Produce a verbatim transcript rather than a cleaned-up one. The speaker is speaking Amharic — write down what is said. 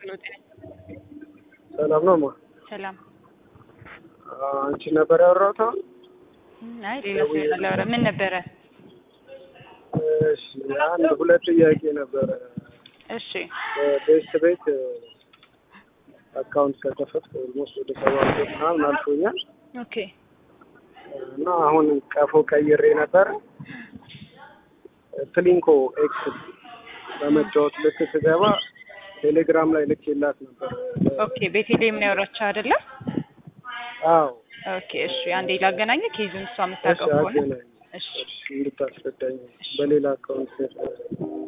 ሄሎ ጤና ሰላም ነው ማ ሰላም። አንቺ ነበር ያወራሁት? አይ ሌላ ሰው ያላወራ ምን ነበረ? እሺ አንድ ሁለት ጥያቄ ነበረ። እሺ በቤት ቤት አካውንት ከተፈትኩ ኦልሞስት ወደ ሰባት ወር ምናምን አልፎኛል። ኦኬ እና አሁን ቀፎ ቀይሬ ነበር ፍሊንኮ ኤክስ በመጫወት ልክ ስገባ ቴሌግራም ላይ ልኬላት ነበር። ኦኬ ቤቴሌም ነው ያወራችው አይደለ? አዎ ኦኬ እሺ አንዴ ላገናኝ ኬዙን እሷ የምታውቀው ከሆነ እሺ እንድታስረዳኝ በሌላ አካውንት